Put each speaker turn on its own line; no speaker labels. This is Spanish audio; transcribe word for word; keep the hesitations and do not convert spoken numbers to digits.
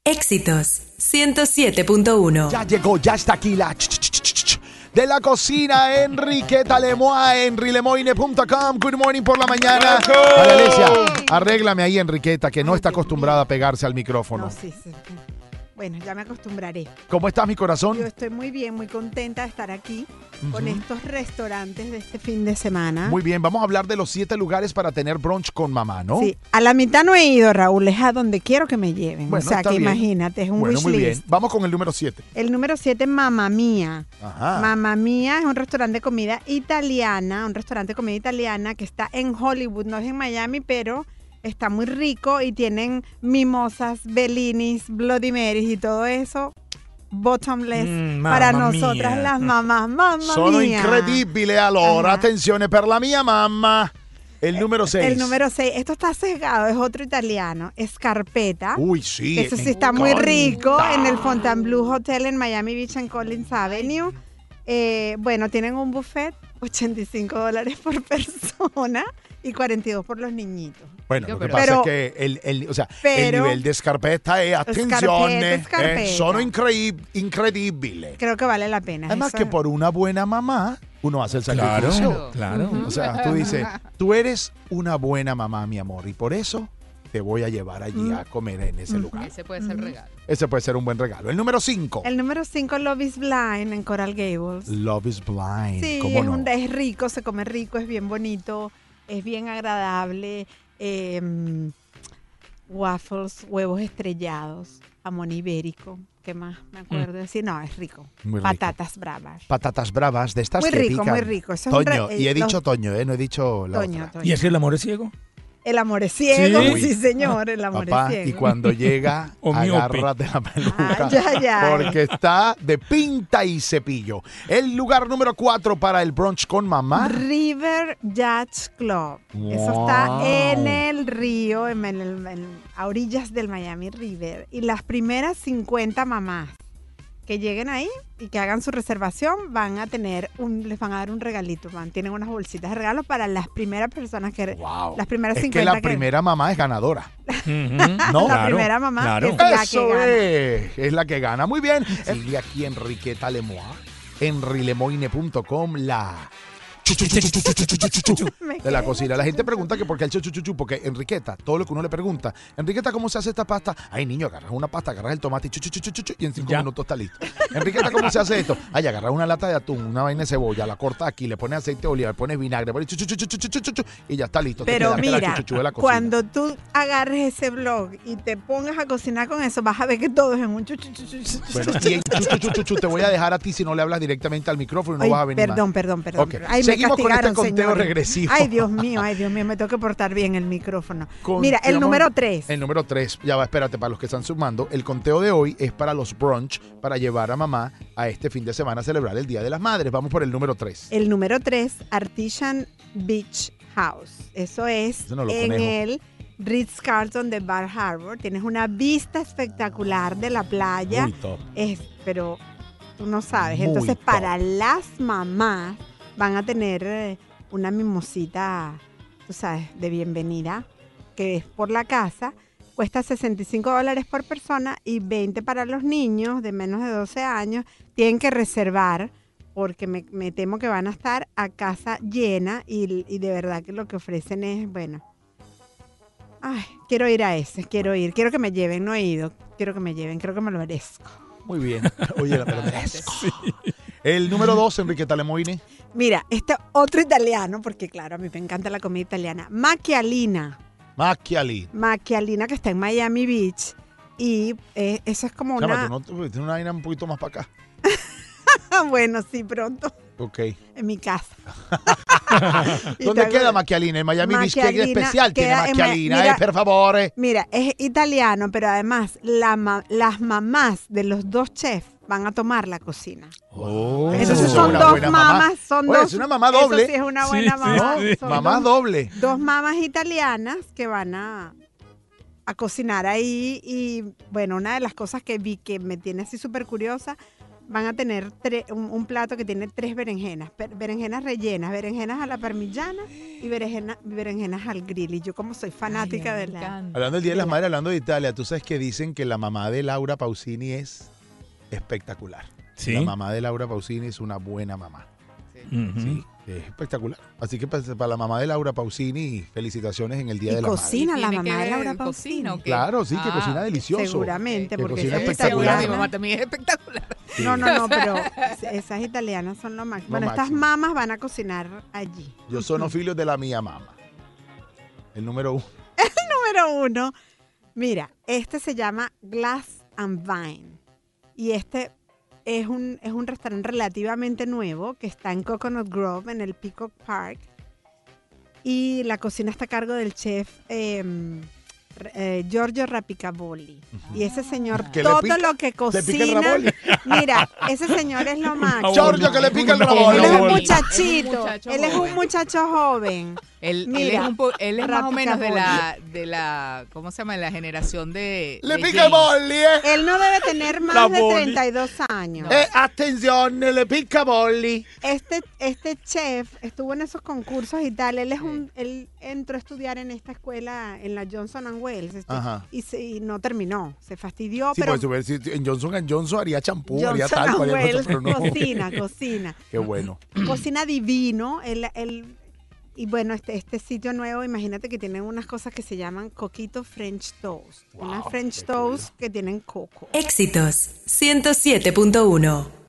Éxitos ciento siete punto uno.
Ya llegó, ya está aquí la ch, ch, ch, ch, ch, de la cocina, Enriqueta Lemoa, enri lemoine punto com. Good morning por la mañana. Vale, Alesia, arréglame ahí, Enriqueta, que no
Ay,
está
Dios
acostumbrada
mío.
a pegarse al micrófono.
No, sí, sí. Bueno, ya me acostumbraré.
¿Cómo estás, mi corazón?
Yo estoy muy bien, muy contenta de estar aquí
Ujú.
con estos restaurantes de este fin de semana.
Muy bien, vamos a hablar de los siete lugares para tener brunch con mamá, ¿no?
Sí, a la mitad no he ido, Raúl, es a donde quiero que me lleven.
Bueno,
o sea,
está
que
bien.
imagínate, es un
Bueno, muy bien.
wishlist.
Vamos con el número siete.
El número siete, Mamma Mía.
Ajá.
Mamma Mía es un restaurante de comida italiana, un restaurante de comida italiana que está en Hollywood, no es en Miami, pero está muy rico y tienen mimosas, bellinis, Bloody Marys y todo eso. Bottomless
Mm,
para
mamma
nosotras
mia.
las mamás. Mamma
Sono
mia.
incredibili, allora,
Ajá.
attenzione per la mia mamma. El número seis.
El número seis, esto está sesgado, es otro italiano, Scarpetta.
Uy, sí.
Eso
me
sí está muy
encanta.
rico en el Fontainebleau Hotel en Miami Beach en Collins Avenue. Eh, bueno, tienen un buffet, ochenta y cinco dólares por persona y cuarenta y dos por los niñitos.
Bueno, lo que
Pero-
pasa es que el, el, o sea, el
pero-
nivel de Scarpetta è, attenzione,
Scarpetta, Scarpetta.
eh, sono incre- incredibili.
Creo que vale la pena.
Además
Eso
que
es-
por una buena mamá, uno hace el sacrificio.
Claro, claro.
O sea, tú dices, tú eres una buena mamá, mi amor, y por eso te voy a llevar allí a comer en ese lugar.
Ese puede ser el regalo.
Ese puede ser un buen regalo. El número cinco.
El número cinco, Love is Blind en Coral Gables.
Love is blind.
Sí,
¿Cómo
es,
no?
un- es rico, se come rico, es bien bonito, es bien agradable. eh, waffles, huevos estrellados, jamón ibérico. ¿Qué más me acuerdo de decir? No, es rico.
Muy rico.
Patatas bravas.
Patatas bravas de estas
Muy
que
rico,
pican.
muy rico. Eso es un
Toño,
re-
y he
eh,
dicho
los-
Toño, ¿eh? No he dicho la
Toño,
otra.
Toño.
¿Y es que el amor es ciego?
El amor es ciego,
Sí.
sí, señor, el amor
Papá,
es ciego.
y cuando llega,
O miope.
agárrate la peluca.
Ah, ya, ya.
Porque está de pinta y cepillo. El lugar número cuatro para el brunch con mamá.
River Yacht Club. Eso
Wow.
está en el río, en el- en- a orillas del Miami River. Y las primeras cincuenta mamás que lleguen ahí y que hagan su reservación van a tener un, les van a dar un regalito, van, tienen unas bolsitas de regalos para las primeras personas que
Wow.
las primeras
Es que
cincuenta
la primera mamá es ganadora.
Ujú.
¿No?
La primera mamá
claro.
es- la que
Eso
gana.
es, es la que gana. Muy bien. Sigue aquí Enriqueta Lemoa, enri lemoine punto com, la chu, chu, chu, chu, chu, chu, chu, chu, chu, chu,
Me
de la
quedé
cocina. La gente pregunta que por qué el chu, chu, chu, chu, porque Enriqueta, todo lo que uno le pregunta, Enriqueta, ¿cómo se hace esta pasta? Ay, niño, agarras una pasta, agarras el tomate y chu, chu, chu, chu, chu, chu, y en cinco
Ya.
minutos está listo. Enriqueta, ¿cómo se hace esto? Ay, agarras una lata de atún, una vaina de cebolla, la cortas aquí, le pones aceite de oliva, le pones vinagre, le pones chu, chu, chu, chu, chu, chu, chu, chu, y ya está listo. Te
Pero
quedaste la
mira,
chu, chu, chu de la cocina.
cuando tú agarres ese blog y te pongas a cocinar con eso, vas a ver que todo es en un chu, chu, chu, chu, chu, chu.
Bueno, y en chu, chu, chu, chu, chu, te voy a dejar a ti si no le hablas directamente al micrófono y no
Ay,
vas a venir
perdón,
más.
perdón, perdón,
Ok.
perdón. Ay, me
Seguimos con este
castigaron,
conteo
señores.
regresivo.
Ay, Dios mío, ay, Dios mío, me tengo que portar bien el micrófono.
Con-
Mira, el
digamos,
número tres.
El número tres, ya va, espérate, para los que están sumando, el conteo de hoy es para los brunch, para llevar a mamá a este fin de semana a celebrar el Día de las Madres. Vamos por el número tres.
El número tres, Artisan Beach House. Eso es
Eso no lo
en
conejo.
el Ritz-Carlton de Bar Harbor. Tienes una vista espectacular de la playa.
Muy top.
Es, pero tú no sabes.
Muy
Entonces,
top.
para las mamás van a tener eh, una mimosita, tú sabes, de bienvenida, que es por la casa. Cuesta sesenta y cinco dólares por persona y veinte para los niños de menos de doce años. Tienen que reservar porque me, me temo que van a estar a casa llena y, y de verdad que lo que ofrecen es, bueno, ay, quiero ir a ese, quiero ir, quiero que me lleven, no he ido, quiero que me lleven, creo que me lo merezco.
Muy bien. Oye, la me lo merezco. El número dos, Enriqueta Lemoine.
Mira, este otro italiano, porque claro, a mí me encanta la comida italiana, Macchialina,
Macchialina.
Macchialina que está en Miami Beach y eh, eso es como
Chama,
una,
tú no tú tienes una vaina un poquito más para acá.
bueno, sí, pronto,
Ok.
en mi casa. Y
¿Dónde
te-
queda Macchialina? En Miami Beach, ¿qué
Macchialina
especial tiene
queda en Ma-
Macchialina?
mira-
Eh, per favore.
Mira, es italiano, pero además la ma- las mamás de los dos chefs van a tomar la cocina.
Oh,
Entonces
eso
son
es una
dos
buena
mamás,
mamá.
son
Oye,
dos.
es una mamá doble.
Eso sí es una
Sí,
buena
sí,
mamá.
sí.
Son
Mamá
dos,
doble.
dos mamás italianas que van a, a cocinar ahí y bueno, una de las cosas que vi que me tiene así súper curiosa, van a tener tre- un, un plato que tiene tres berenjenas, per- berenjenas rellenas, berenjenas a la parmigiana y berenjena- berenjenas al grill. Y yo como soy fanática
Ay,
de
me
la...
encanta.
Hablando del Día de las
Mira.
Madres, hablando de Italia, tú sabes que dicen que la mamá de Laura Pausini es espectacular.
Sí.
La mamá de Laura Pausini es una buena mamá.
Ujú.
Sí, es espectacular. Así que pues, para la mamá de Laura Pausini, felicitaciones en el Día
Y
de la Madre.
cocina la
¿Tiene que
mamá de
ver
Laura
cocina
Pausini.
o qué?
Claro, sí, que
Ah,
cocina delicioso.
Seguramente,
Que
porque
cocina
esa es
espectacular.
Mi
italiana.
mamá también es espectacular.
Sí.
No, no, no, pero esas italianas son lo máximo.
Lo
Bueno, estas
máximo.
mamas van a cocinar allí.
Yo soy filio de la mía mamá. El número uno.
Número uno. Mira, este se llama Glass and Vine. Y este es un, es un restaurante relativamente nuevo que está en Coconut Grove, en el Peacock Park. Y la cocina está a cargo del chef eh, eh, Giorgio Rapicaboli. Y ese señor,
¿Que le
todo
pica?
lo que
¿Le pica el
cocina...
raboli?
Mira, ese señor es lo máximo.
Giorgio, que le pica el
Él
raboli.
es un
Raboli.
muchachito.
Es un muchacho
Él es un
joven.
muchacho joven.
Él, él
Mira,
es, un po- él es más o menos de
Rapicaboli.
la, de la, ¿cómo se llama? De la generación de.
Le
de
pica el
James.
bolli, eh.
Él no debe tener más
La
de
boli.
treinta y dos años.
Eh, atención, le pica bolli.
Este, este chef estuvo en esos concursos y tal. Él es un, él entró a estudiar en esta escuela en la Johnson and Wales este,
Ajá.
y, se- y no terminó. Se fastidió,
Sí,
pero
pues su ver, si en Johnson and Johnson haría champú,
Johnson
haría tal,
and
haría cosa,
Wales
pero no.
cocina, cocina,
Qué bueno.
cocina divino. Él, él- y bueno, este, este sitio nuevo, imagínate que tienen unas cosas que se llaman coquito French toast, unas
Wow,
French
qué
toast que tienen coco.
Éxitos ciento siete punto uno.